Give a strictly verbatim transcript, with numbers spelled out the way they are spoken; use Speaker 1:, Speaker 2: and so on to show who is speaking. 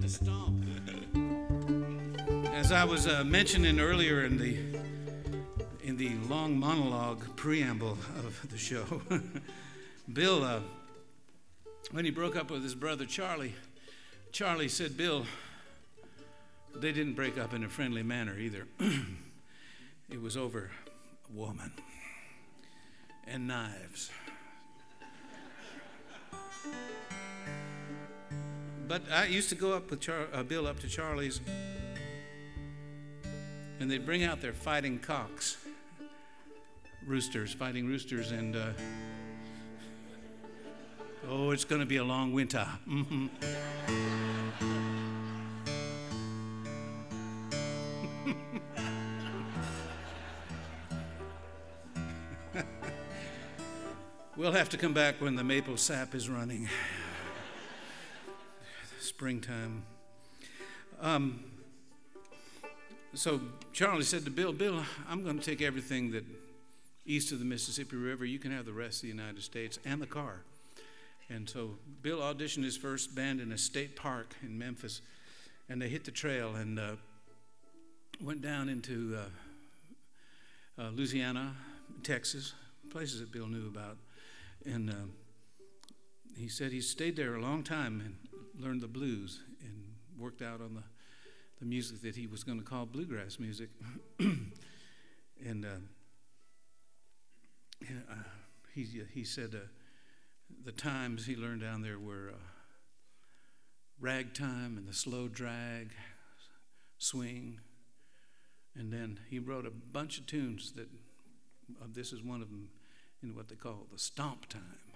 Speaker 1: The stomp. As I was uh, mentioning earlier in the in the long monologue preamble of the show, Bill, uh, when he broke up with his brother Charlie, Charlie said, Bill, they didn't break up in a friendly manner either. It was over a woman and knives. But I used to go up with Char- uh, Bill up to Charlie's, and they'd bring out their fighting cocks, roosters, fighting roosters, and uh, oh, it's going to be a long winter. Mm-hmm. We'll have to come back when the maple sap is running. Springtime. Um, so Charlie said to Bill, Bill, I'm going to take everything that east of the Mississippi River. You can have the rest of the United States and the car. And so Bill auditioned his first band in a state park in Memphis, and they hit the trail and uh, went down into uh, uh, Louisiana, Texas, places that Bill knew about. And uh, he said he stayed there a long time and learned the blues and worked out on the, the music that he was going to call bluegrass music. and uh, uh, he he said uh, the times he learned down there were uh, ragtime and the slow drag, swing, and then he wrote a bunch of tunes that uh, this is one of them in what they call the stomp time.